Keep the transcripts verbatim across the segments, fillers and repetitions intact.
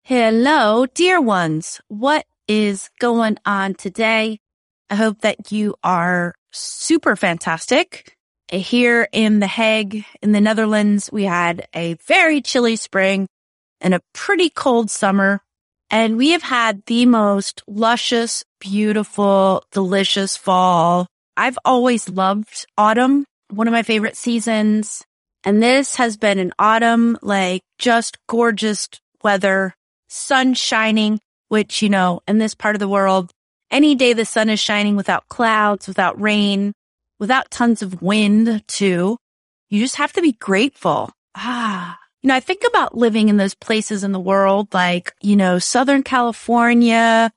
Hello, dear ones. What is going on today? I hope that you are super fantastic. Here in The Hague, in the Netherlands, we had a very chilly spring and a pretty cold summer. And we have had the most luscious, beautiful, delicious fall. I've always loved autumn, one of my favorite seasons. And this has been an autumn, like just gorgeous weather, sun shining, which, you know, in this part of the world, any day the sun is shining without clouds, without rain, without tons of wind too, you just have to be grateful. Ah, you know, I think about living in those places in the world like, you know, Southern California,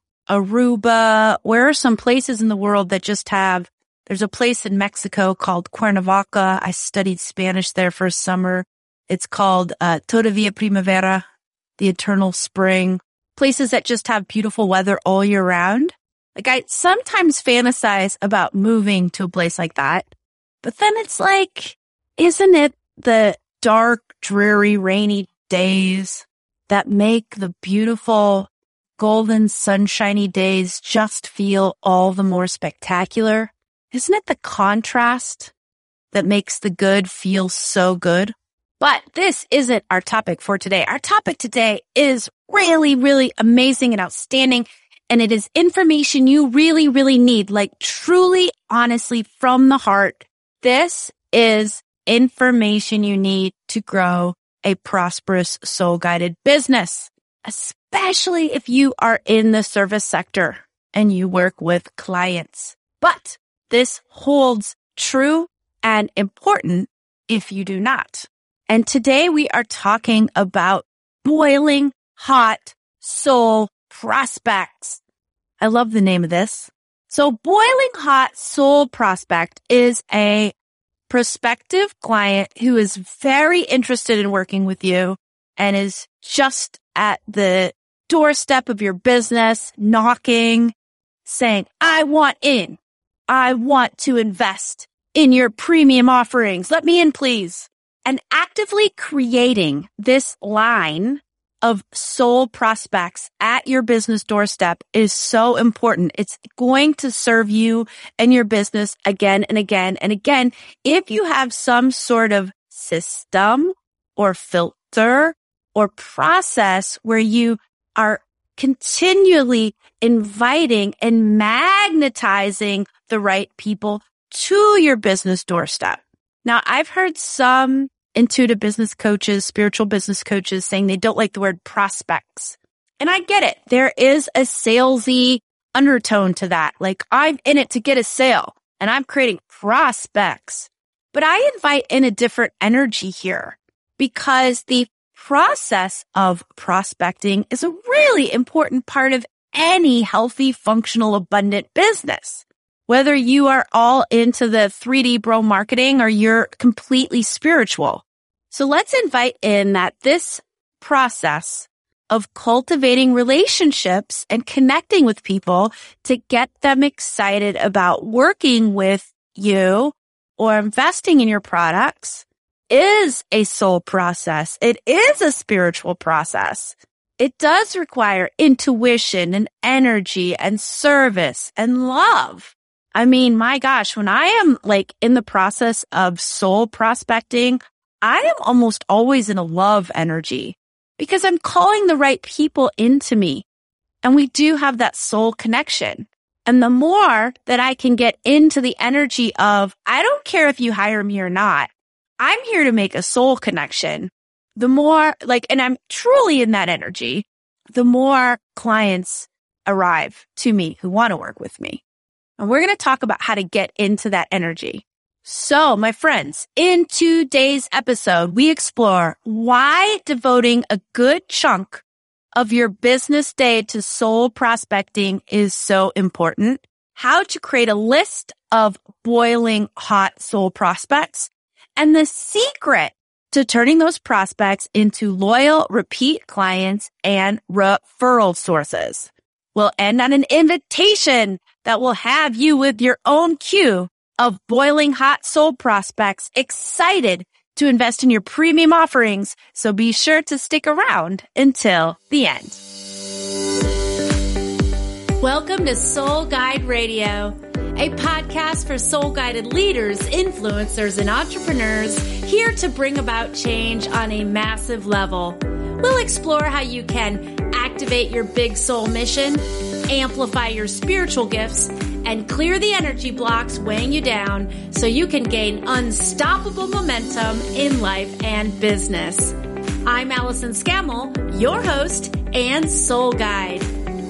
Aruba. Where are some places in the world that just have, there's a place in Mexico called Cuernavaca. I studied Spanish there for a summer. It's called uh, Todavía Primavera, the eternal spring. Places that just have beautiful weather all year round. Like I sometimes fantasize about moving to a place like that, but then it's like, isn't it the dark, dreary, rainy days that make the beautiful, golden, sunshiny days just feel all the more spectacular? Isn't it the contrast that makes the good feel so good? But this isn't our topic for today. Our topic today is really, really amazing and outstanding. And it is information you really, really need, like truly, honestly, from the heart. This is information you need to grow a prosperous, soul-guided business, especially if you are in the service sector and you work with clients. But this holds true and important if you do not. And today we are talking about boiling hot soul prospects. I love the name of this. So boiling hot soul prospect is a prospective client who is very interested in working with you and is just at the doorstep of your business, knocking, saying, I want in. I want to invest in your premium offerings. Let me in, please. And actively creating this line of soul prospects at your business doorstep is so important. It's going to serve you and your business again and again and again if you have some sort of system or filter or process where you are continually inviting and magnetizing the right people to your business doorstep. Now, I've heard some intuitive business coaches, spiritual business coaches saying they don't like the word prospects. And I get it. There is a salesy undertone to that. Like I'm in it to get a sale and I'm creating prospects. But I invite in a different energy here because the process of prospecting is a really important part of any healthy, functional, abundant business. Whether you are all into the three D bro marketing or you're completely spiritual. So let's invite in that this process of cultivating relationships and connecting with people to get them excited about working with you or investing in your products is a soul process. It is a spiritual process. It does require intuition and energy and service and love. I mean, my gosh, when I am like in the process of soul prospecting, I am almost always in a love energy because I'm calling the right people into me. And we do have that soul connection. And the more that I can get into the energy of, I don't care if you hire me or not, I'm here to make a soul connection. The more like, and I'm truly in that energy, the more clients arrive to me who want to work with me. And we're going to talk about how to get into that energy. So, my friends, in today's episode, we explore why devoting a good chunk of your business day to soul prospecting is so important, how to create a list of boiling hot soul prospects, and the secret to turning those prospects into loyal, repeat clients and referral sources. We'll end on an invitation that will have you with your own queue of boiling hot soul prospects excited to invest in your premium offerings. So be sure to stick around until the end. Welcome to Soul Guide Radio, a podcast for soul-guided leaders, influencers, and entrepreneurs here to bring about change on a massive level. We'll explore how you can activate your big soul mission, amplify your spiritual gifts, and clear the energy blocks weighing you down so you can gain unstoppable momentum in life and business. I'm Allison Scammell, your host and soul guide.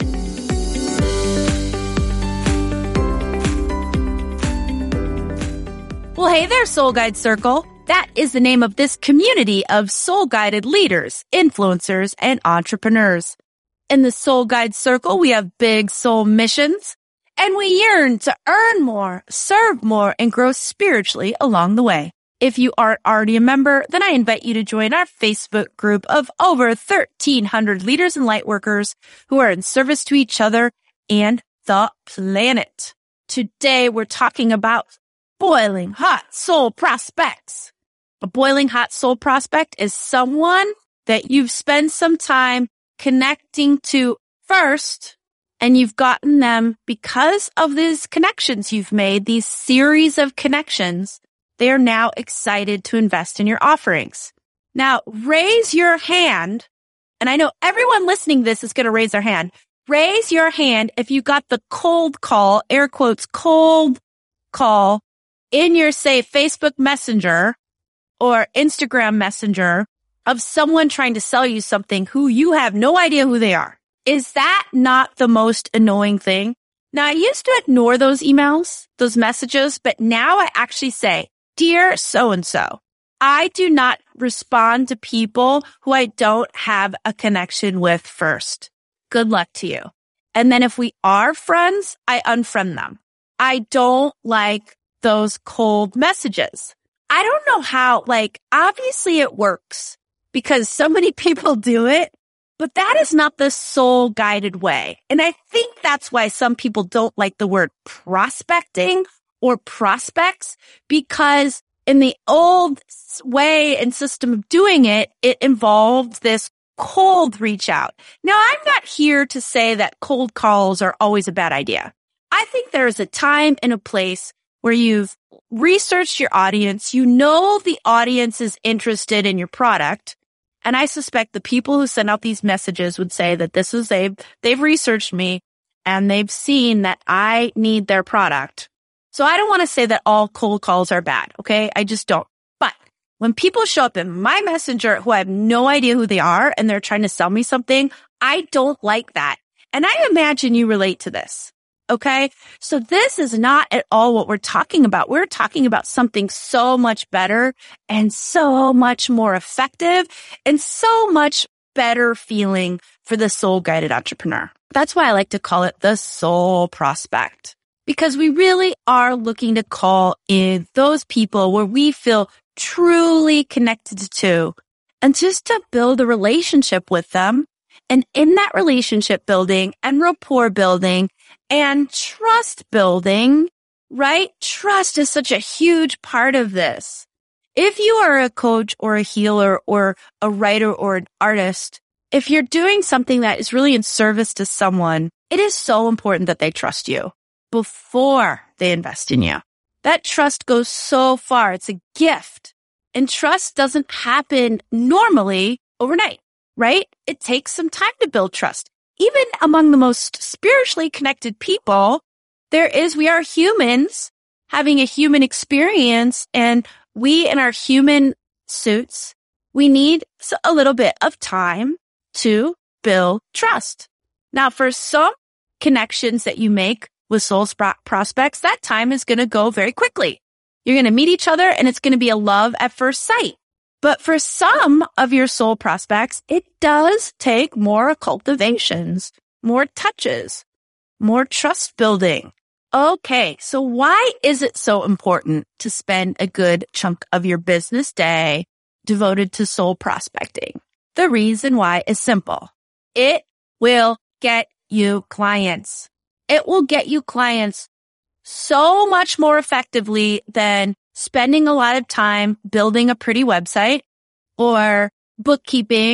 Well, hey there, Soul Guide Circle. That is the name of this community of soul-guided leaders, influencers, and entrepreneurs. In the Soul Guide Circle, we have big soul missions, and we yearn to earn more, serve more, and grow spiritually along the way. If you aren't already a member, then I invite you to join our Facebook group of over thirteen hundred leaders and lightworkers who are in service to each other and the planet. Today, we're talking about boiling hot soul prospects. A boiling hot soul prospect is someone that you've spent some time connecting to first, and you've gotten them because of these connections you've made, these series of connections. They are now excited to invest in your offerings. Now, raise your hand, and I know everyone listening to this is going to raise their hand. Raise your hand if you got the cold call, air quotes, cold call, in your, say, Facebook Messenger or Instagram Messenger of someone trying to sell you something who you have no idea who they are. Is that not the most annoying thing? Now, I used to ignore those emails, those messages, but now I actually say, dear so-and-so, I do not respond to people who I don't have a connection with first. Good luck to you. And then if we are friends, I unfriend them. I don't like those cold messages. I don't know how, like, obviously it works because so many people do it, but that is not the soul guided way. And I think that's why some people don't like the word prospecting or prospects, because in the old way and system of doing it, it involved this cold reach out. Now, I'm not here to say that cold calls are always a bad idea. I think there is a time and a place where you've researched your audience, you know the audience is interested in your product, and I suspect the people who send out these messages would say that this is they've they've researched me and they've seen that I need their product. So I don't want to say that all cold calls are bad, okay? I just don't. But when people show up in my messenger who I have no idea who they are and they're trying to sell me something, I don't like that. And I imagine you relate to this. Okay. So this is not at all what we're talking about. We're talking about something so much better and so much more effective and so much better feeling for the soul guided entrepreneur. That's why I like to call it the soul prospect, because we really are looking to call in those people where we feel truly connected to and just to build a relationship with them. And in that relationship building and rapport building and trust building, right? Trust is such a huge part of this. If you are a coach or a healer or a writer or an artist, if you're doing something that is really in service to someone, it is so important that they trust you before they invest in you. That trust goes so far. It's a gift. And trust doesn't happen normally overnight, right? It takes some time to build trust. Even among the most spiritually connected people, there is, we are humans having a human experience, and we in our human suits, we need a little bit of time to build trust. Now, for some connections that you make with soul prospects, that time is going to go very quickly. You're going to meet each other and it's going to be a love at first sight. But for some of your soul prospects, it does take more cultivations, more touches, more trust building. Okay, so why is it so important to spend a good chunk of your business day devoted to soul prospecting? The reason why is simple. It will get you clients. It will get you clients so much more effectively than spending a lot of time building a pretty website or bookkeeping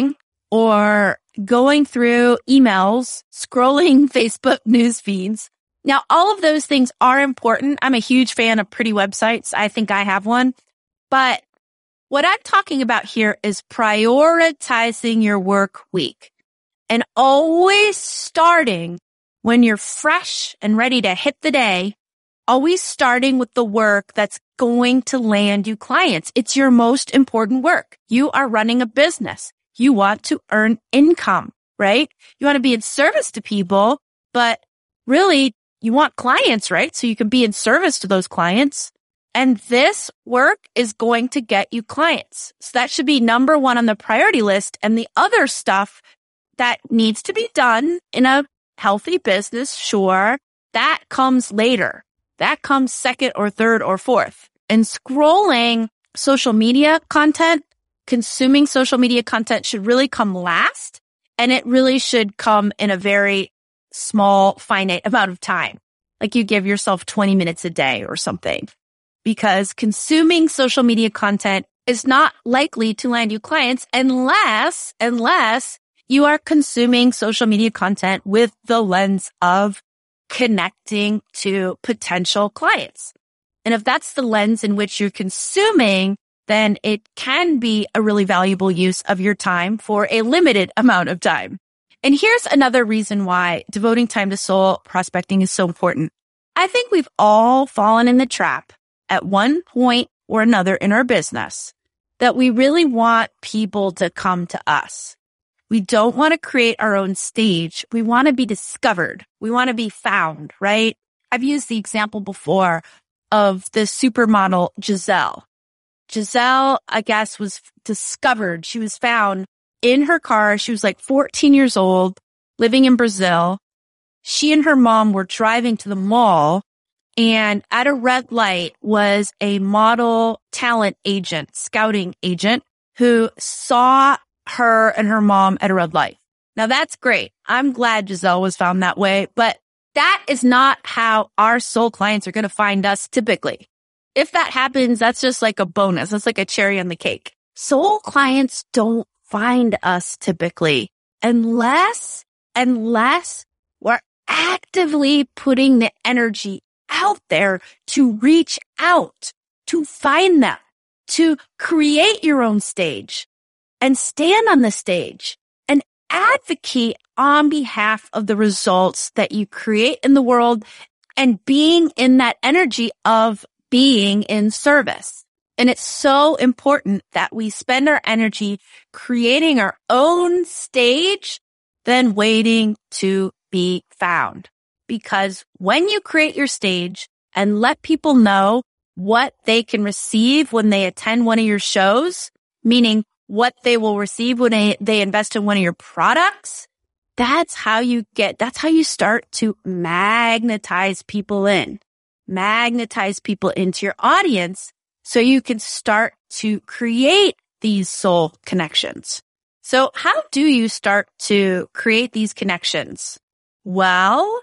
or going through emails, scrolling Facebook news feeds. Now, all of those things are important. I'm a huge fan of pretty websites. I think I have one. But what I'm talking about here is prioritizing your work week and always starting when you're fresh and ready to hit the day, always starting with the work that's going to land you clients. It's your most important work. You are running a business. You want to earn income, right? You want to be in service to people, but really you want clients, right? So you can be in service to those clients. And this work is going to get you clients. So that should be number one on the priority list. And the other stuff that needs to be done in a healthy business, sure, that comes later. That comes second or third or fourth. And scrolling social media content, consuming social media content should really come last. And it really should come in a very small, finite amount of time. Like you give yourself twenty minutes a day or something. Because consuming social media content is not likely to land you clients unless, unless you are consuming social media content with the lens of connecting to potential clients. And if that's the lens in which you're consuming, then it can be a really valuable use of your time for a limited amount of time. And here's another reason why devoting time to soul prospecting is so important. I think we've all fallen in the trap at one point or another in our business that we really want people to come to us. We don't want to create our own stage. We want to be discovered. We want to be found, right? I've used the example before of the supermodel Giselle. Giselle, I guess, was discovered. She was found in her car. She was like fourteen years old, living in Brazil. She and her mom were driving to the mall, and at a red light was a model talent agent, scouting agent, who saw her and her mom at a red light. Now that's great. I'm glad Giselle was found that way, but that is not how our soul clients are going to find us typically. If that happens, that's just like a bonus. That's like a cherry on the cake. Soul clients don't find us typically unless, unless we're actively putting the energy out there to reach out, to find them, to create your own stage and stand on the stage and advocate on behalf of the results that you create in the world and being in that energy of being in service. And it's so important that we spend our energy creating our own stage than waiting to be found. Because when you create your stage and let people know what they can receive when they attend one of your shows, meaning what they will receive when they, they invest in one of your products, that's how you get, that's how you start to magnetize people in, magnetize people into your audience so you can start to create these soul connections. So how do you start to create these connections? Well,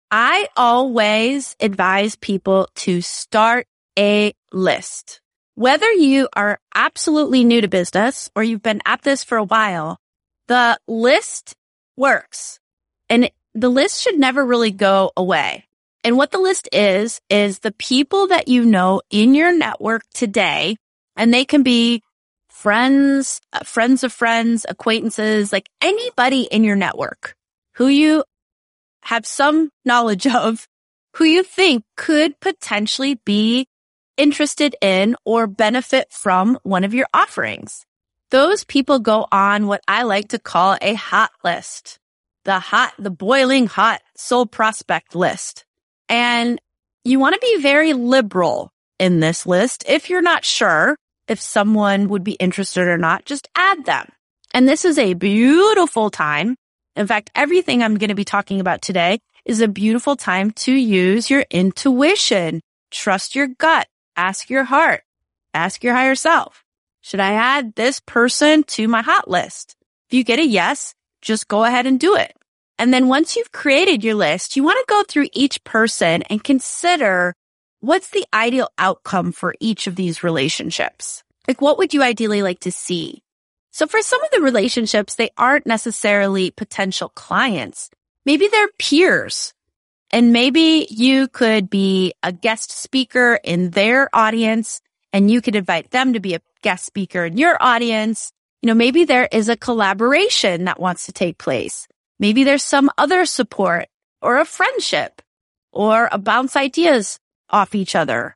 I always advise people to start a list. Whether you are absolutely new to business or you've been at this for a while, the list works. And the list should never really go away. And what the list is, is the people that you know in your network today, and they can be friends, uh, friends of friends, acquaintances, like anybody in your network who you have some knowledge of, who you think could potentially be interested in or benefit from one of your offerings. Those people go on what I like to call a hot list, the hot, the boiling hot soul prospect list. And you want to be very liberal in this list. If you're not sure if someone would be interested or not, just add them. And this is a beautiful time. In fact, everything I'm going to be talking about today is a beautiful time to use your intuition. Trust your gut. Ask your heart. Ask your higher self. Should I add this person to my hot list? If you get a yes, just go ahead and do it. And then once you've created your list, you want to go through each person and consider what's the ideal outcome for each of these relationships. Like, what would you ideally like to see? So for some of the relationships, they aren't necessarily potential clients. Maybe they're peers. And maybe you could be a guest speaker in their audience and you could invite them to be a guest speaker in your audience. You know, maybe there is a collaboration that wants to take place. Maybe there's some other support or a friendship or a bounce ideas off each other.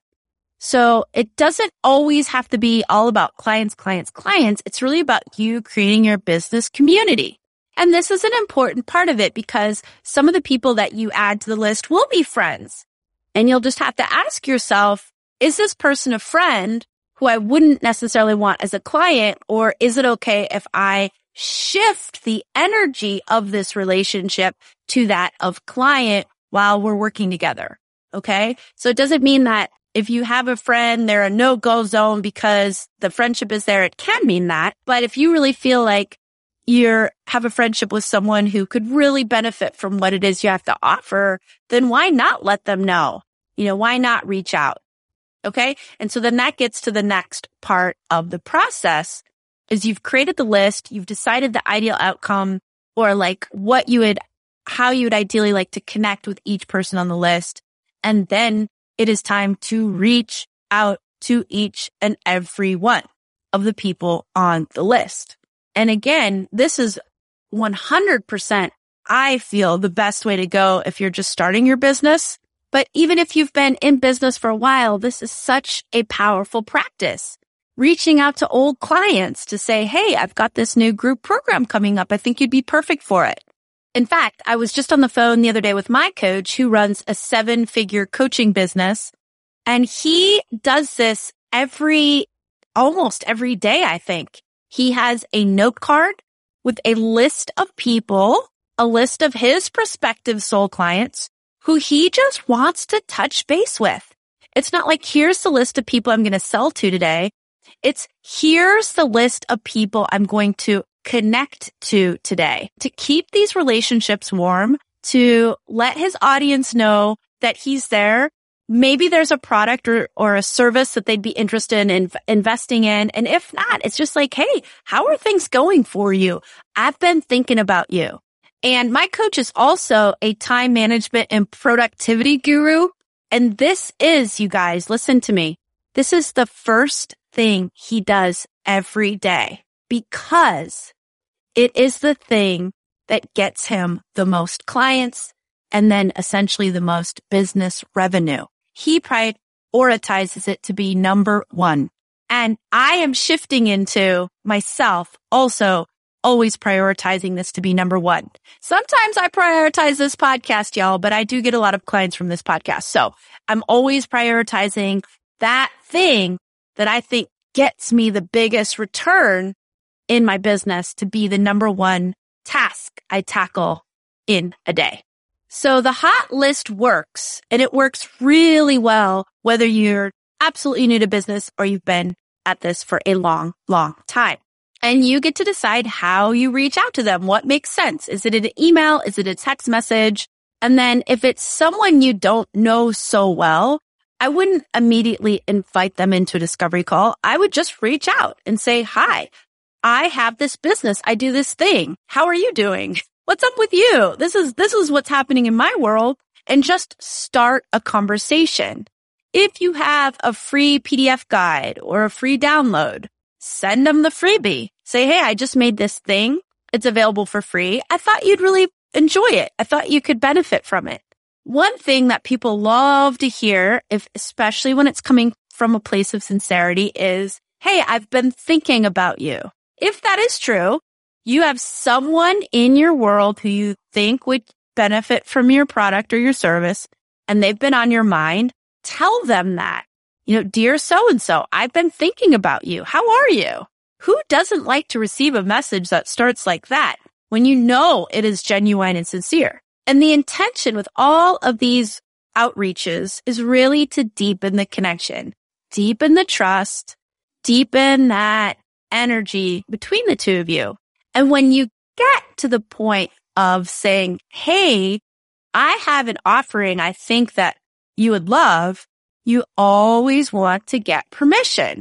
So it doesn't always have to be all about clients, clients, clients. It's really about you creating your business community. And this is an important part of it because some of the people that you add to the list will be friends. And you'll just have to ask yourself, is this person a friend who I wouldn't necessarily want as a client? Or is it okay if I shift the energy of this relationship to that of client while we're working together? Okay. So it doesn't mean that if you have a friend, they're a no-go zone because the friendship is there. It can mean that. But if you really feel like you have a friendship with someone who could really benefit from what it is you have to offer, then why not let them know? You know, why not reach out? Okay. And so then that gets to the next part of the process is you've created the list. You've decided the ideal outcome or like what you would, how you would ideally like to connect with each person on the list. And then it is time to reach out to each and every one of the people on the list. And again, this is one hundred percent, I feel, the best way to go if you're just starting your business. But even if you've been in business for a while, this is such a powerful practice. Reaching out to old clients to say, hey, I've got this new group program coming up. I think you'd be perfect for it. In fact, I was just on the phone the other day with my coach who runs a seven-figure coaching business, and he does this every, almost every day, I think. He has a note card with a list of people, a list of his prospective soul clients who he just wants to touch base with. It's not like, here's the list of people I'm going to sell to today. It's, here's the list of people I'm going to connect to today, to keep these relationships warm, to let his audience know that he's there. Maybe there's a product or, or a service that they'd be interested in, in investing in. And if not, it's just like, hey, how are things going for you? I've been thinking about you. And my coach is also a time management and productivity guru. And this is, you guys, listen to me. This is the first thing he does every day because it is the thing that gets him the most clients and then essentially the most business revenue. He prioritizes it to be number one. And I am shifting into myself also always prioritizing this to be number one. Sometimes I prioritize this podcast, y'all, but I do get a lot of clients from this podcast. So I'm always prioritizing that thing that I think gets me the biggest return in my business to be the number one task I tackle in a day. So the hot list works, and it works really well whether you're absolutely new to business or you've been at this for a long, long time. And you get to decide how you reach out to them. What makes sense? Is it an email? Is it a text message? And then if it's someone you don't know so well, I wouldn't immediately invite them into a discovery call. I would just reach out and say, hi, I have this business. I do this thing. How are you doing? What's up with you? This is, this is what's happening in my world. And just start a conversation. If you have a free P D F guide or a free download, send them the freebie. Say, hey, I just made this thing. It's available for free. I thought you'd really enjoy it. I thought you could benefit from it. One thing that people love to hear, if especially when it's coming from a place of sincerity, is, hey, I've been thinking about you. If that is true, you have someone in your world who you think would benefit from your product or your service, and they've been on your mind, tell them that. You know, dear so-and-so, I've been thinking about you. How are you? Who doesn't like to receive a message that starts like that when you know it is genuine and sincere? And the intention with all of these outreaches is really to deepen the connection, deepen the trust, deepen that energy between the two of you. And when you get to the point of saying, hey, I have an offering I think that you would love, you always want to get permission.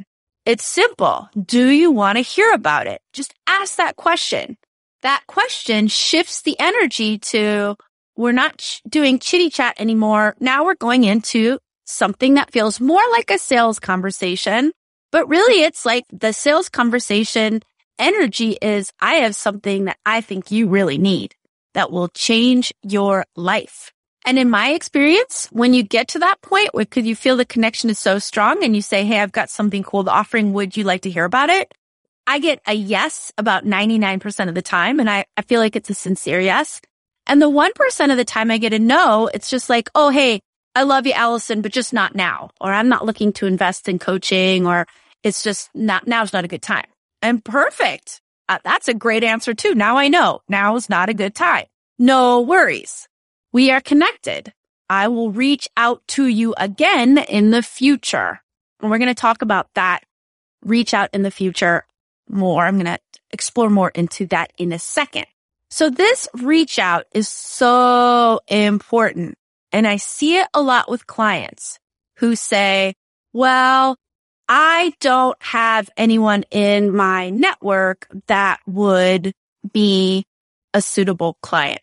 It's simple. Do you want to hear about it? Just ask that question. That question shifts the energy to, we're not ch- doing chitty chat anymore. Now we're going into something that feels more like a sales conversation, but really it's like the sales conversation energy is, I have something that I think you really need that will change your life. And in my experience, when you get to that point, because you feel the connection is so strong and you say, hey, I've got something cool to offering. Would you like to hear about it? I get a yes about ninety-nine percent of the time. And I, I feel like it's a sincere yes. And the one percent of the time I get a no, it's just like, oh, hey, I love you, Allison, but just not now. Or I'm not looking to invest in coaching, or it's just not, now's not a good time. And perfect. Uh, that's a great answer too. Now I know now is not a good time. No worries. We are connected. I will reach out to you again in the future. And we're going to talk about that reach out in the future more. I'm going to explore more into that in a second. So this reach out is so important. And I see it a lot with clients who say, well, I don't have anyone in my network that would be a suitable client.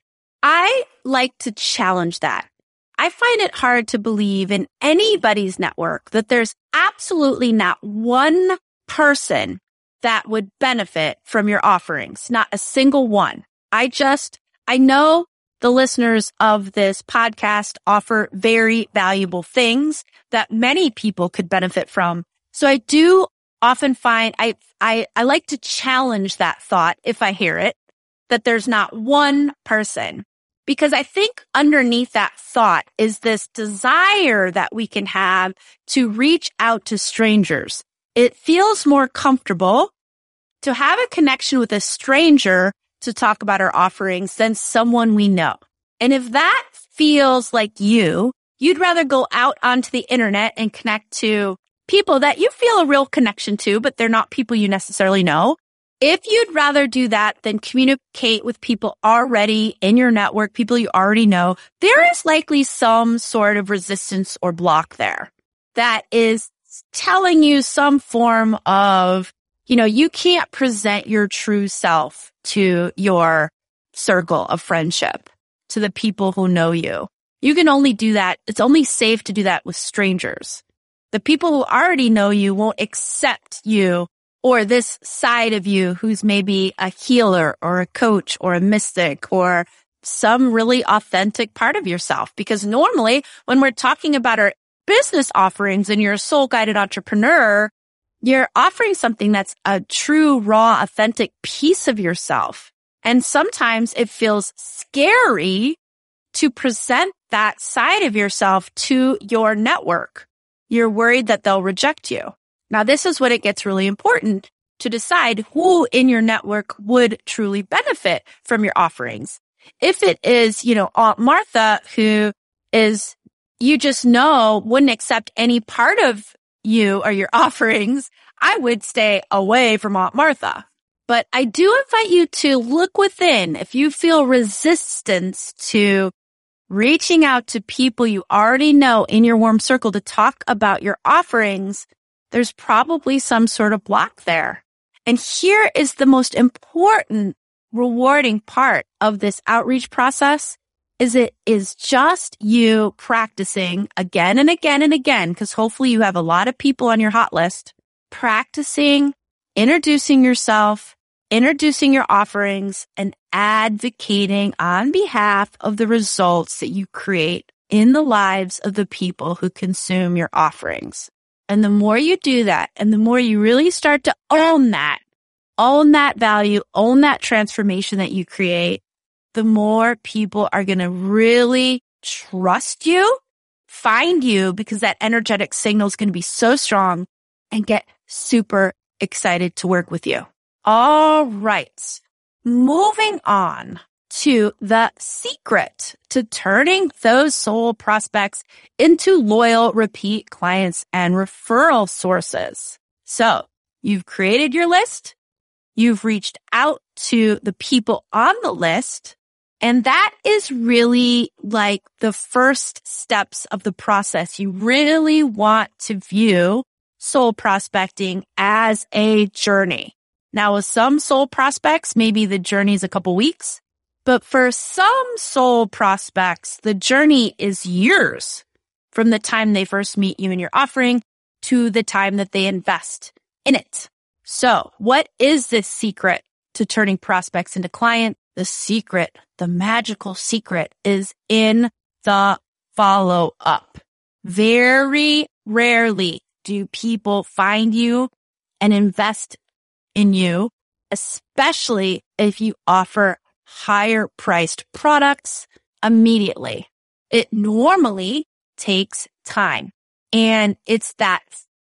I like to challenge that. I find it hard to believe in anybody's network that there's absolutely not one person that would benefit from your offerings, not a single one. I just, I know the listeners of this podcast offer very valuable things that many people could benefit from. So I do often find, I, I, I like to challenge that thought if I hear it, that there's not one person. Because I think underneath that thought is this desire that we can have to reach out to strangers. It feels more comfortable to have a connection with a stranger to talk about our offerings than someone we know. And if that feels like you, you'd rather go out onto the internet and connect to people that you feel a real connection to, but they're not people you necessarily know. If you'd rather do that than communicate with people already in your network, people you already know, there is likely some sort of resistance or block there that is telling you some form of, you know, you can't present your true self to your circle of friendship, to the people who know you. You can only do that. It's only safe to do that with strangers. The people who already know you won't accept you or this side of you who's maybe a healer or a coach or a mystic or some really authentic part of yourself. Because normally when we're talking about our business offerings and you're a soul-guided entrepreneur, you're offering something that's a true, raw, authentic piece of yourself. And sometimes it feels scary to present that side of yourself to your network. You're worried that they'll reject you. Now, this is when it gets really important to decide who in your network would truly benefit from your offerings. If it is, you know, Aunt Martha, who is, you just know, wouldn't accept any part of you or your offerings, I would stay away from Aunt Martha. But I do invite you to look within. If you feel resistance to reaching out to people you already know in your warm circle to talk about your offerings, there's probably some sort of block there. And here is the most important, rewarding part of this outreach process is it is just you practicing again and again and again, because hopefully you have a lot of people on your hot list, practicing, introducing yourself, introducing your offerings, and advocating on behalf of the results that you create in the lives of the people who consume your offerings. And the more you do that, and the more you really start to own that, own that value, own that transformation that you create, the more people are going to really trust you, find you, because that energetic signal is going to be so strong, and get super excited to work with you. All right. Moving on to the secret to turning those soul prospects into loyal repeat clients and referral sources. So you've created your list. You've reached out to the people on the list. And that is really like the first steps of the process. You really want to view soul prospecting as a journey. Now, with some soul prospects, maybe the journey is a couple weeks, but for some soul prospects, the journey is years from the time they first meet you and your offering to the time that they invest in it. So what is this secret to turning prospects into clients? The secret, the magical secret is in the follow-up. Very rarely do people find you and invest in you, especially if you offer higher priced products immediately. It normally takes time, and it's that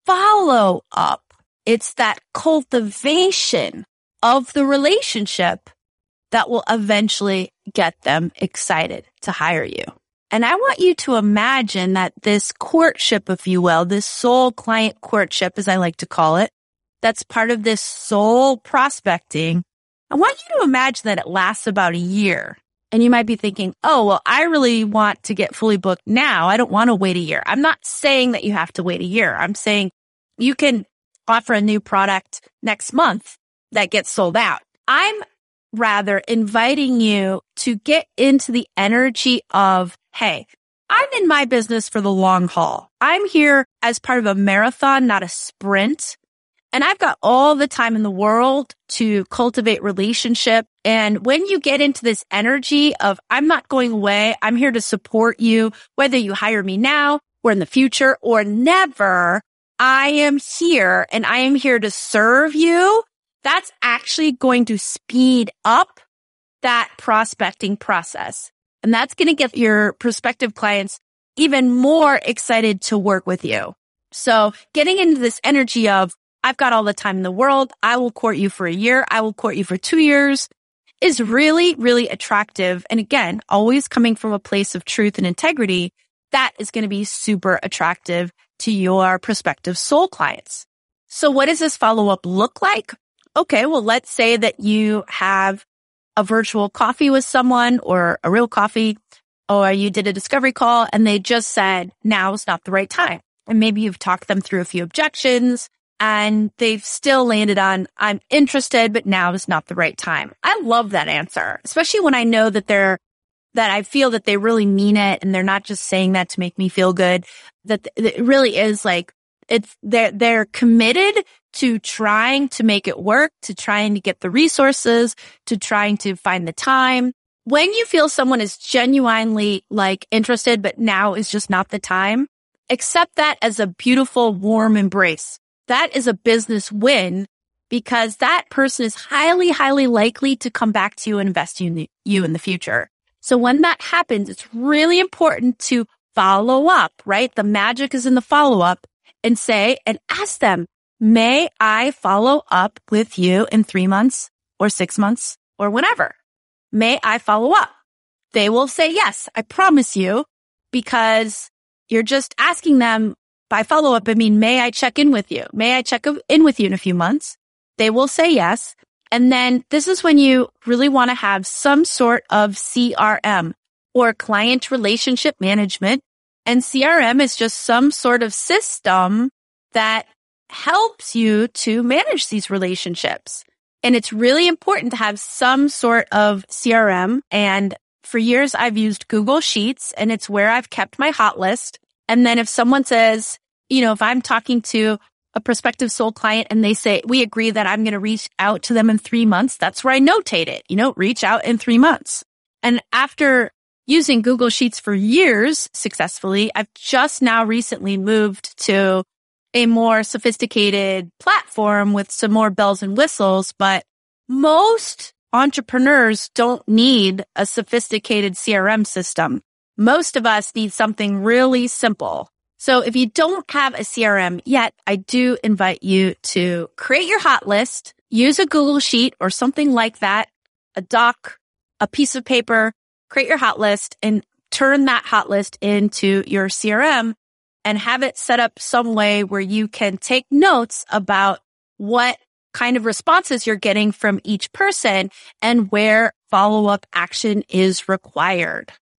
follow-up. It's that cultivation of the relationship that will eventually get them excited to hire you. And I want you to imagine that this courtship, if you will, this soul client courtship, as I like to call it, that's part of this soul prospecting. I want you to imagine that it lasts about a year. And you might be thinking, oh, well, I really want to get fully booked now. I don't want to wait a year. I'm not saying that you have to wait a year. I'm saying you can offer a new product next month that gets sold out. I'm rather inviting you to get into the energy of, hey, I'm in my business for the long haul. I'm here as part of a marathon, not a sprint. And I've got all the time in the world to cultivate relationship. And when you get into this energy of, I'm not going away, I'm here to support you, whether you hire me now or in the future or never, I am here and I am here to serve you. That's actually going to speed up that prospecting process. And that's going to get your prospective clients even more excited to work with you. So getting into this energy of, I've got all the time in the world, I will court you for a year, I will court you for two years, is really, really attractive. And again, always coming from a place of truth and integrity, that is going to be super attractive to your prospective soul clients. So what does this follow-up look like? Okay, well, let's say that you have a virtual coffee with someone or a real coffee, or you did a discovery call and they just said, now is not the right time. And maybe you've talked them through a few objections and they've still landed on, I'm interested, but now is not the right time. I love that answer, especially when I know that they're, that I feel that they really mean it and they're not just saying that to make me feel good, that it really is like, it's, they're, they're committed to trying to make it work, to trying to get the resources, to trying to find the time. When you feel someone is genuinely like interested, but now is just not the time, accept that as a beautiful, warm embrace. That is a business win because that person is highly, highly likely to come back to you and invest in you in the future. So when that happens, it's really important to follow up, right? The magic is in the follow up and say, and ask them, may I follow up with you in three months or six months or whenever? May I follow up? They will say yes, I promise you, because you're just asking them by follow up. I mean, may I check in with you? May I check in with you in a few months? They will say yes. And then this is when you really want to have some sort of C R M or client relationship management. And C R M is just some sort of system that helps you to manage these relationships. And it's really important to have some sort of C R M. And for years, I've used Google Sheets, and it's where I've kept my hot list. And then if someone says, you know, if I'm talking to a prospective soul client and they say, we agree that I'm going to reach out to them in three months, that's where I notate it, you know, reach out in three months. And after using Google Sheets for years successfully, I've just now recently moved to a more sophisticated platform with some more bells and whistles, but most entrepreneurs don't need a sophisticated C R M system. Most of us need something really simple. So if you don't have a C R M yet, I do invite you to create your hot list, use a Google Sheet or something like that, a doc, a piece of paper, create your hot list and turn that hot list into your C R M and have it set up some way where you can take notes about what kind of responses you're getting from each person and where follow-up action is required.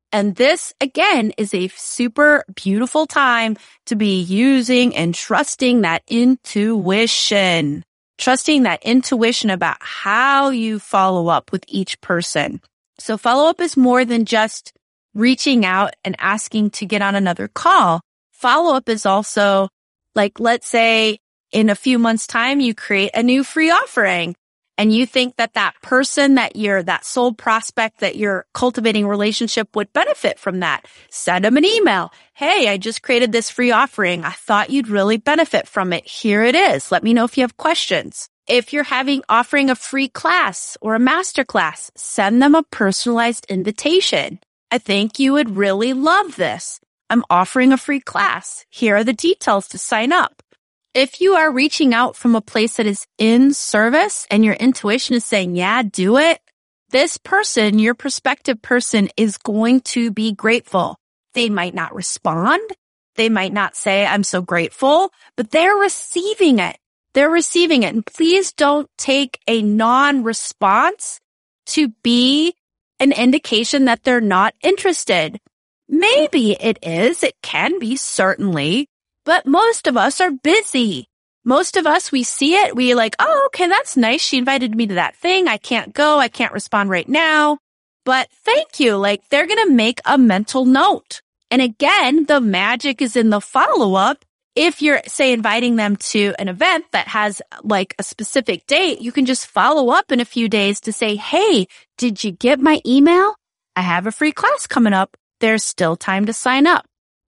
And this, again, is a super beautiful time to be using and trusting that intuition, trusting that intuition about how you follow up with each person. So follow-up is more than just reaching out and asking to get on another call. Follow-up is also, like, let's say in a few months' time, you create a new free offering. And you think that that person that you're, that sold prospect that you're cultivating a relationship would benefit from that. Send them an email. Hey, I just created this free offering. I thought you'd really benefit from it. Here it is. Let me know if you have questions. If you're having, offering a free class or a master class, send them a personalized invitation. I think you would really love this. I'm offering a free class. Here are the details to sign up. If you are reaching out from a place that is in service and your intuition is saying, yeah, do it, this person, your prospective person, is going to be grateful. They might not respond. They might not say, I'm so grateful, but they're receiving it. They're receiving it. And please don't take a non-response to be an indication that they're not interested. Maybe it is. It can be, certainly. But most of us are busy. Most of us, we see it. We like, oh, okay, that's nice. She invited me to that thing. I can't go. I can't respond right now. But thank you. Like, they're going to make a mental note. And again, the magic is in the follow-up. If you're, say, inviting them to an event that has like a specific date, you can just follow up in a few days to say, hey, did you get my email? I have a free class coming up. There's still time to sign up.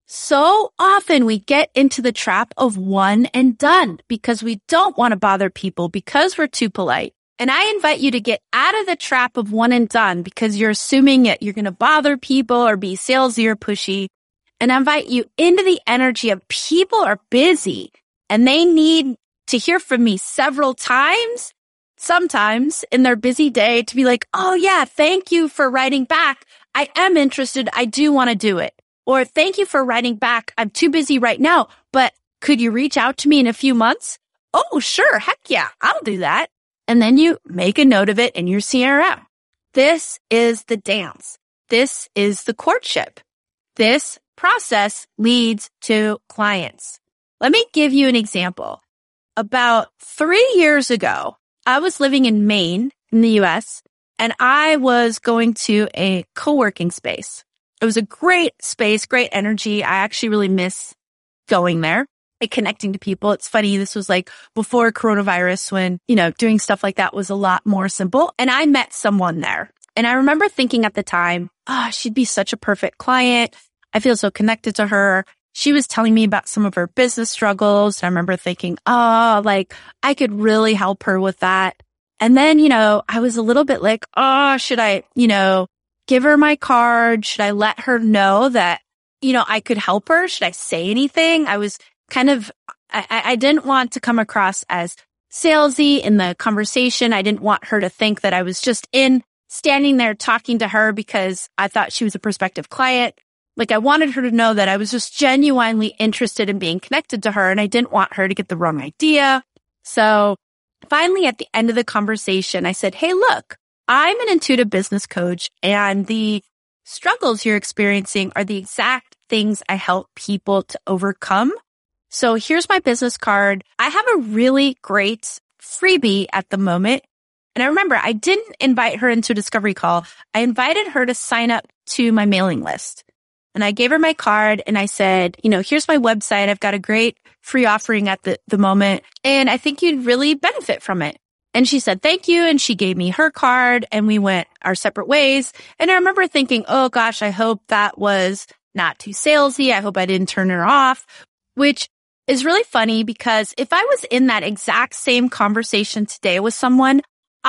So often we get into the trap of one and done because we don't want to bother people because we're too polite. And I invite you to get out of the trap of one and done because you're assuming that you're going to bother people or be salesy or pushy. And I invite you into the energy of people are busy and they need to hear from me several times, sometimes in their busy day, to be like, oh yeah, thank you for writing back. I am interested. I do want to do it. Or thank you for writing back. I'm too busy right now, but could you reach out to me in a few months? Oh, sure. Heck yeah. I'll do that. And then you make a note of it in your C R M. This is the dance. This is the courtship. This process leads to clients. Let me give you an example. About three years ago, I was living in Maine in the U S, and I was going to a co-working space. It was a great space, great energy. I actually really miss going there and connecting to people. It's funny. This was like before coronavirus when, you know, doing stuff like that was a lot more simple. And I met someone there. And I remember thinking at the time, oh, she'd be such a perfect client. I feel so connected to her. She was telling me about some of her business struggles. And I remember thinking, oh, like I could really help her with that. And then, you know, I was a little bit like, oh, should I, you know, give her my card? Should I let her know that, you know, I could help her? Should I say anything? I was kind of, I, I didn't want to come across as salesy in the conversation. I didn't want her to think that I was just in standing there talking to her because I thought she was a prospective client. Like I wanted her to know that I was just genuinely interested in being connected to her and I didn't want her to get the wrong idea. So finally at the end of the conversation, I said, hey, look, I'm an intuitive business coach and the struggles you're experiencing are the exact things I help people to overcome. So here's my business card. I have a really great freebie at the moment. And I remember I didn't invite her into a discovery call. I invited her to sign up to my mailing list. And I gave her my card and I said, you know, here's my website. I've got a great free offering at the, the moment. And I think you'd really benefit from it. And she said, thank you. And she gave me her card and we went our separate ways. And I remember thinking, oh gosh, I hope that was not too salesy. I hope I didn't turn her off, which is really funny because if I was in that exact same conversation today with someone,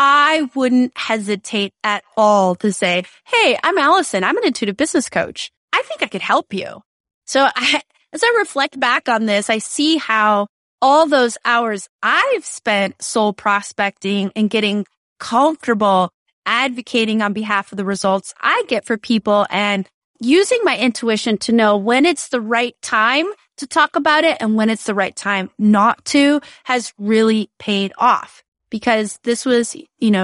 I wouldn't hesitate at all to say, hey, I'm Allison. I'm an intuitive business coach. I think I could help you. So I, as I reflect back on this, I see how all those hours I've spent soul prospecting and getting comfortable advocating on behalf of the results I get for people and using my intuition to know when it's the right time to talk about it and when it's the right time not to has really paid off because this was, you know,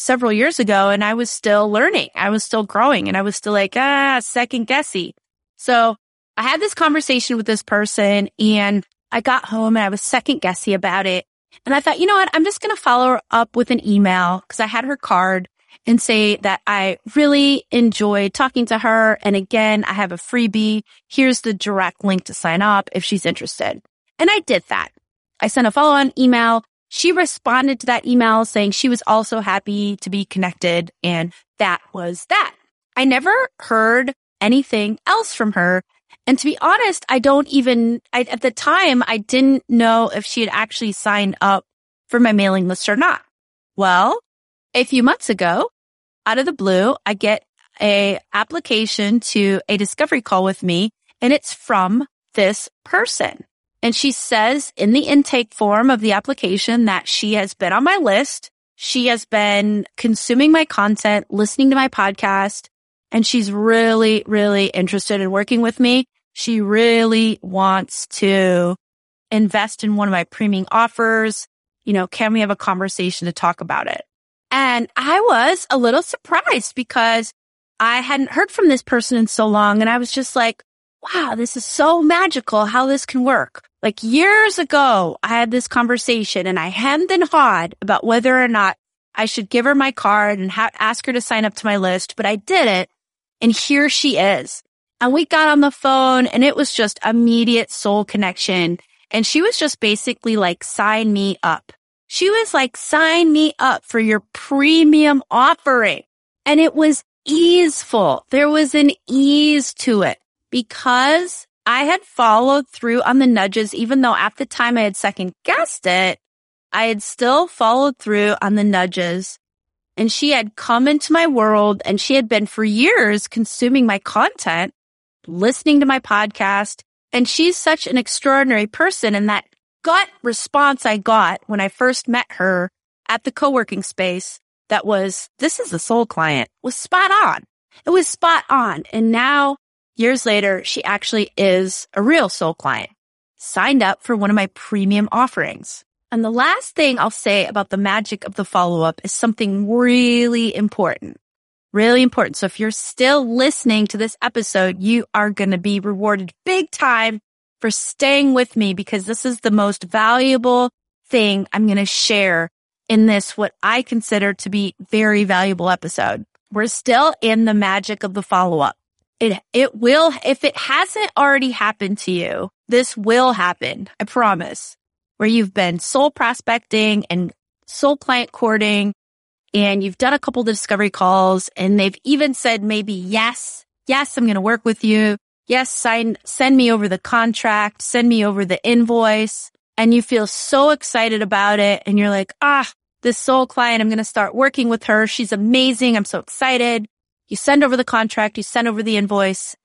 several years ago and I was still learning. I was still growing and I was still like, ah, second guessy. So I had this conversation with this person and I got home and I was second guessy about it. And I thought, you know what? I'm just going to follow her up with an email because I had her card and say that I really enjoyed talking to her. And again, I have a freebie. Here's the direct link to sign up if she's interested. And I did that. I sent a follow-on email. She responded to that email saying she was also happy to be connected. And that was that. I never heard anything else from her. And to be honest, I don't even, I, at the time, I didn't know if she had actually signed up for my mailing list or not. Well, a few months ago, out of the blue, I get a application to a discovery call with me, and it's from this person. And she says in the intake form of the application that she has been on my list. She has been consuming my content, listening to my podcast, and she's really, really interested in working with me. She really wants to invest in one of my premium offers. You know, can we have a conversation to talk about it? And I was a little surprised because I hadn't heard from this person in so long. And I was just like, wow, this is so magical how this can work. Like years ago, I had this conversation and I hemmed and hawed about whether or not I should give her my card and ha- ask her to sign up to my list, but I didn't. And here she is. And we got on the phone and it was just immediate soul connection. And she was just basically like, sign me up. She was like, sign me up for your premium offering. And it was easeful. There was an ease to it because I had followed through on the nudges, even though at the time I had second guessed it, I had still followed through on the nudges. And she had come into my world and she had been for years consuming my content, listening to my podcast. And she's such an extraordinary person. And that gut response I got when I first met her at the co-working space that was, this is a soul client, was spot on. It was spot on. And now, years later, she actually is a real soul client, signed up for one of my premium offerings. And the last thing I'll say about the magic of the follow-up is something really important, really important. So if you're still listening to this episode, you are going to be rewarded big time for staying with me because this is the most valuable thing I'm going to share in this, what I consider to be very valuable episode. We're still in the magic of the follow-up. It, it will, if it hasn't already happened to you, this will happen. I promise. Where you've been soul prospecting and soul client courting and you've done a couple of discovery calls and they've even said maybe, yes, yes, I'm going to work with you. Yes, sign, send me over the contract, send me over the invoice. And you feel so excited about it. And you're like, ah, this soul client, I'm going to start working with her. She's amazing. I'm so excited. You send over the contract, you send over the invoice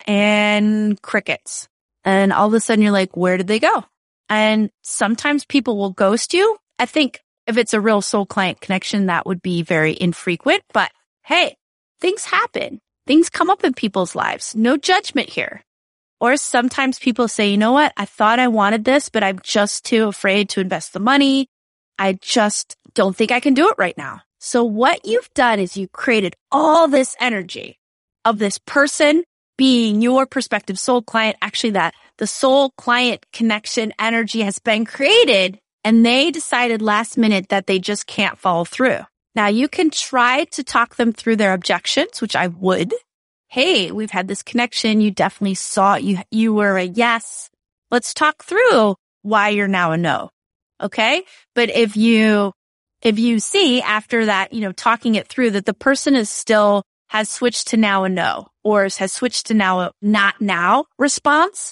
and crickets. And all of a sudden you're like, where did they go? And sometimes people will ghost you. I think if it's a real soul client connection, that would be very infrequent. But hey, things happen. Things come up in people's lives. No judgment here. Or sometimes people say, you know what? I thought I wanted this, but I'm just too afraid to invest the money. I just don't think I can do it right now. So what you've done is you created all this energy of this person being your prospective soul client, actually that the soul client connection energy has been created and they decided last minute that they just can't follow through. Now you can try to talk them through their objections, which I would. Hey, we've had this connection. You definitely saw it. You, you were a yes. Let's talk through why you're now a no. Okay. But if you, if you see after that, you know, talking it through that the person is still has switched to now a no or has switched to now a not now response.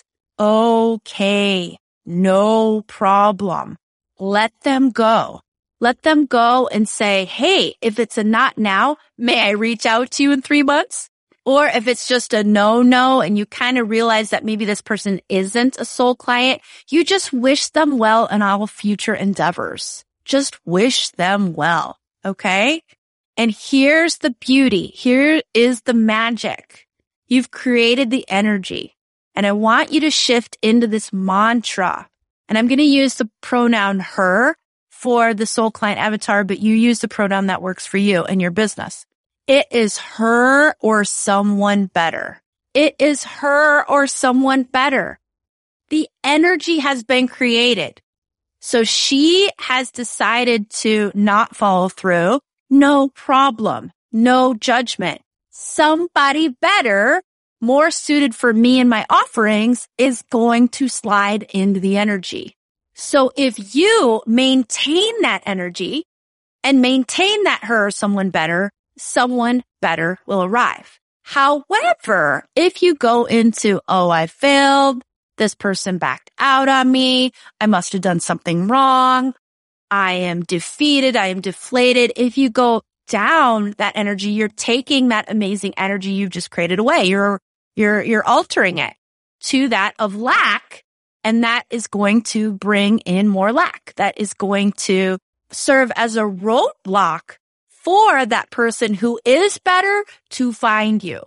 Okay. No problem. Let them go. Let them go and say, hey, if it's a not now, may I reach out to you in three months? Or if it's just a no, no, and you kind of realize that maybe this person isn't a soul client, you just wish them well in all future endeavors. Just wish them well. Okay. And here's the beauty. Here is the magic. You've created the energy. And I want you to shift into this mantra. And I'm going to use the pronoun her for the soul client avatar, but you use the pronoun that works for you and your business. It is her or someone better. It is her or someone better. The energy has been created. So she has decided to not follow through. No problem. No judgment. Somebody better, more suited for me and my offerings, is going to slide into the energy. So if you maintain that energy and maintain that her or someone better, someone better will arrive. However, if you go into, oh, I failed, this person backed out on me, I must have done something wrong, I am defeated, I am deflated. If you go down that energy, you're taking that amazing energy you've just created away. You're, you're, you're altering it to that of lack. And that is going to bring in more lack. That is going to serve as a roadblock for that person who is better to find you.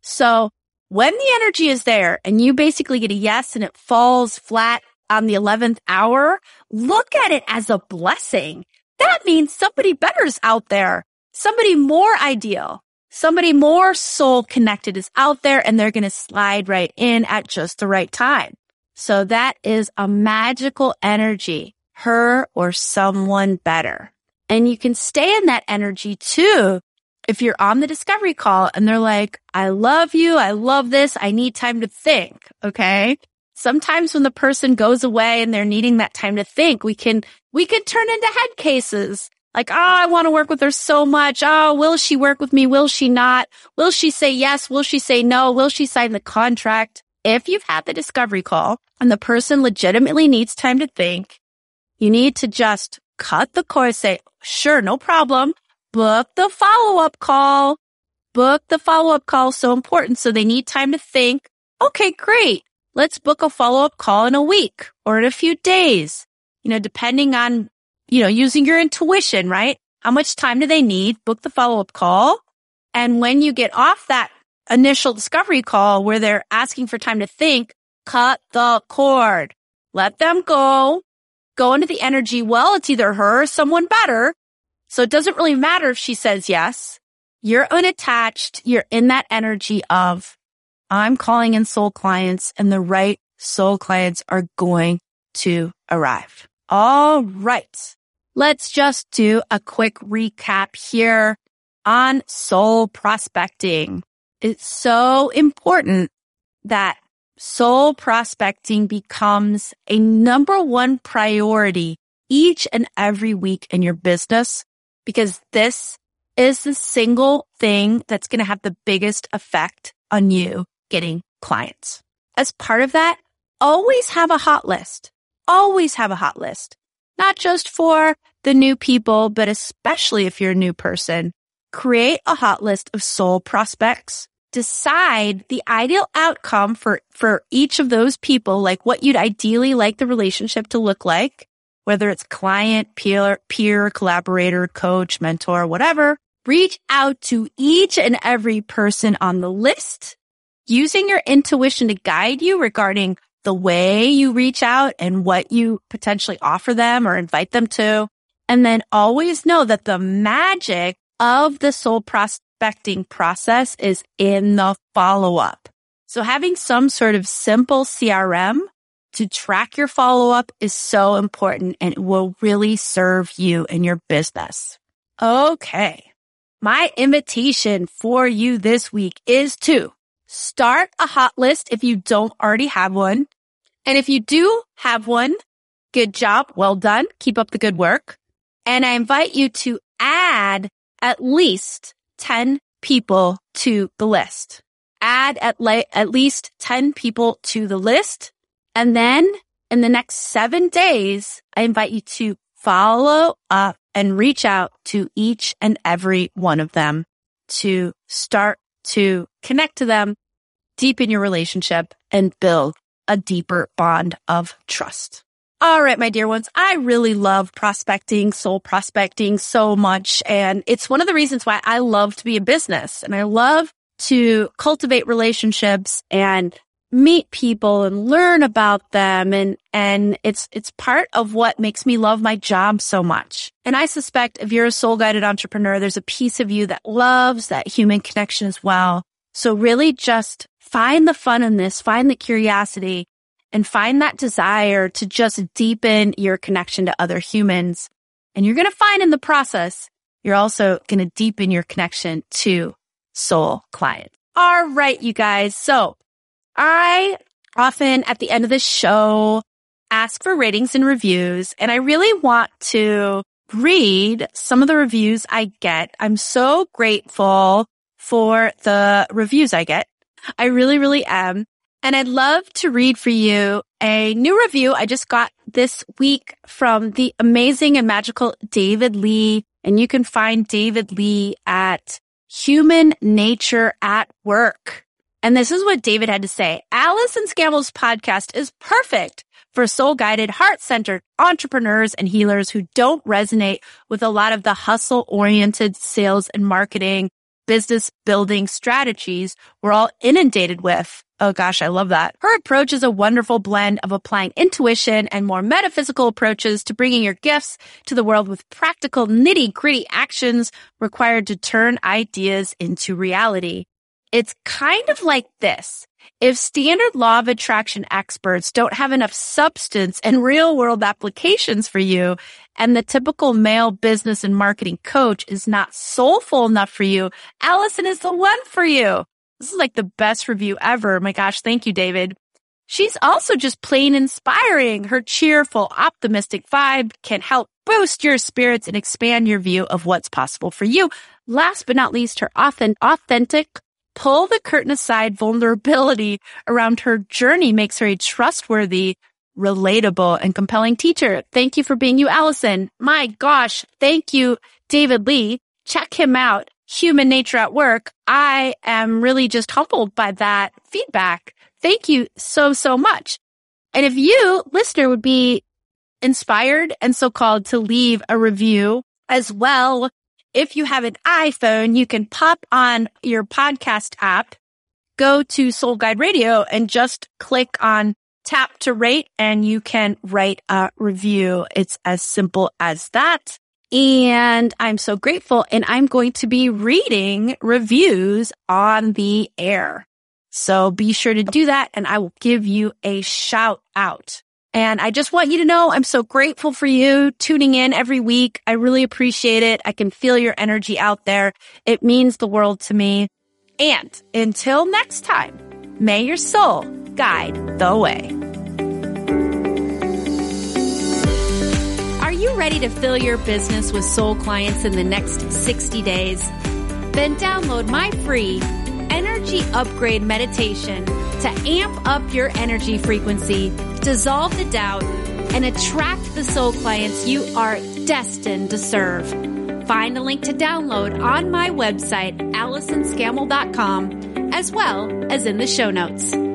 So when the energy is there and you basically get a yes and it falls flat on the eleventh hour, look at it as a blessing. That means somebody better is out there. Somebody more ideal, somebody more soul connected is out there, and they're going to slide right in at just the right time. So that is a magical energy, her or someone better. And you can stay in that energy too. If you're on the discovery call and they're like, I love you, I love this, I need time to think, okay? Sometimes when the person goes away and they're needing that time to think, we can, we can turn into head cases. Like, oh, I want to work with her so much. Oh, will she work with me? Will she not? Will she say yes? Will she say no? Will she sign the contract? If you've had the discovery call and the person legitimately needs time to think, you need to just cut the cord, say, sure, no problem. Book the follow-up call. Book the follow-up call. So important. So they need time to think. Okay, great. Let's book a follow-up call in a week or in a few days. You know, depending on, you know, using your intuition, right? How much time do they need? Book the follow-up call. And when you get off that initial discovery call where they're asking for time to think, cut the cord. Let them go. Go into the energy. Well, it's either her or someone better. So it doesn't really matter if she says yes. You're unattached. You're in that energy of, I'm calling in soul clients, and the right soul clients are going to arrive. All right. Let's just do a quick recap here on soul prospecting. It's so important that soul prospecting becomes a number one priority each and every week in your business, because this is the single thing that's going to have the biggest effect on you getting clients. As part of that, always have a hot list. Always have a hot list. Not just for the new people, but especially if you're a new person. Create a hot list of soul prospects. Decide the ideal outcome for, for each of those people, like what you'd ideally like the relationship to look like, whether it's client, peer, peer, collaborator, coach, mentor, whatever. Reach out to each and every person on the list, using your intuition to guide you regarding the way you reach out and what you potentially offer them or invite them to. And then always know that the magic of the soul prospecting process is in the follow-up. So having some sort of simple C R M to track your follow-up is so important, and it will really serve you in your business. Okay. My invitation for you this week is to start a hot list if you don't already have one. And if you do have one, good job. Well done. Keep up the good work. And I invite you to add at least ten people to the list. Add at, le- at least ten people to the list. And then in the next seven days, I invite you to follow up and reach out to each and every one of them to start to connect to them, deepen your relationship, and build a deeper bond of trust. All right, my dear ones, I really love prospecting, soul prospecting so much. And it's one of the reasons why I love to be in business, and I love to cultivate relationships and meet people and learn about them. And, and it's, it's part of what makes me love my job so much. And I suspect if you're a soul guided entrepreneur, there's a piece of you that loves that human connection as well. So really just find the fun in this, find the curiosity, and find that desire to just deepen your connection to other humans. And you're going to find in the process, you're also going to deepen your connection to soul clients. All right, you guys. So I often at the end of the show ask for ratings and reviews, and I really want to read some of the reviews I get. I'm so grateful for the reviews I get. I really, really am. And I'd love to read for you a new review I just got this week from the amazing and magical David Lee. And you can find David Lee at Human Nature at Work. And this is what David had to say. Allison Scammell's podcast is perfect for soul-guided, heart-centered entrepreneurs and healers who don't resonate with a lot of the hustle-oriented sales and marketing, business building strategies we're all inundated with. Oh gosh, I love that. Her approach is a wonderful blend of applying intuition and more metaphysical approaches to bringing your gifts to the world with practical, nitty-gritty actions required to turn ideas into reality. It's kind of like this. If standard law of attraction experts don't have enough substance and real-world applications for you, and the typical male business and marketing coach is not soulful enough for you, Allison is the one for you. This is like the best review ever. My gosh, thank you, David. She's also just plain inspiring. Her cheerful, optimistic vibe can help boost your spirits and expand your view of what's possible for you. Last but not least, her authentic, pull the curtain aside vulnerability around her journey makes her a trustworthy, relatable, and compelling teacher. Thank you for being you, Allison. My gosh, thank you, David Lee. Check him out. Human Nature at Work. I am really just humbled by that feedback. Thank you so, so much. And if you, listener, would be inspired and so called to leave a review as well, if you have an iPhone, you can pop on your podcast app, go to Soul Guide Radio, and just click on tap to rate, and you can write a review. It's as simple as that. And I'm so grateful, and I'm going to be reading reviews on the air. So be sure to do that, and I will give you a shout out. And I just want you to know I'm so grateful for you tuning in every week. I really appreciate it. I can feel your energy out there. It means the world to me. And until next time, may your soul guide the way. Are you ready to fill your business with soul clients in the next sixty days? Then download my free energy upgrade meditation to amp up your energy frequency, dissolve the doubt, and attract the soul clients you are destined to serve. Find a link to download on my website, allison scammell dot com, as well as in the show notes.